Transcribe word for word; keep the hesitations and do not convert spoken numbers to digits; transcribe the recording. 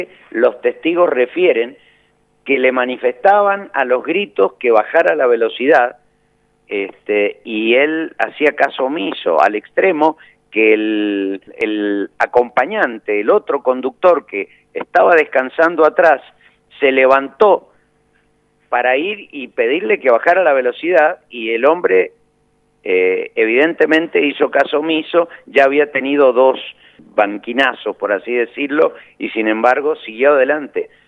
Los testigos refieren que le manifestaban a los gritos que bajara la velocidad, este, y él hacía caso omiso, al extremo que el, el acompañante, el otro conductor que estaba descansando atrás, se levantó para ir y pedirle que bajara la velocidad, y el hombre eh, evidentemente hizo caso omiso. Ya había tenido dos banquinazos, por así decirlo, y sin embargo siguió adelante.